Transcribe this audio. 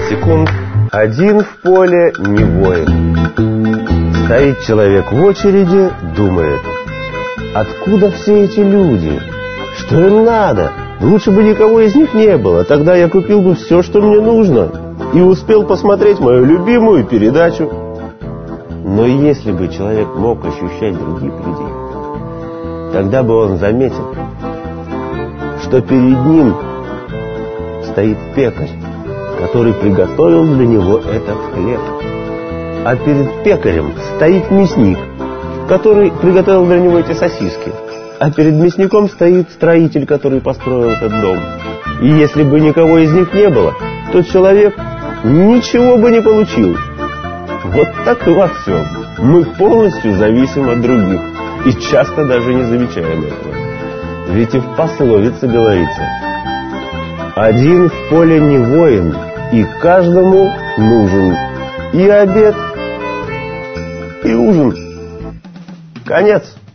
секунд. Один в поле не воин. Стоит человек в очереди, думает: откуда все эти люди? Что им надо? Лучше бы никого из них не было. Тогда я купил бы все, что мне нужно, и успел посмотреть мою любимую передачу. Но если бы человек мог ощущать других людей, тогда бы он заметил, что перед ним стоит пекарь, который приготовил для него этот хлеб. А перед пекарем стоит мясник, который приготовил для него эти сосиски. А перед мясником стоит строитель, который построил этот дом. И если бы никого из них не было, то человек ничего бы не получил. Вот так и во всем. Мы полностью зависим от других и часто даже не замечаем этого. Ведь и в пословице говорится: один в поле не воин, и каждому нужен и обед, и ужин. Конец.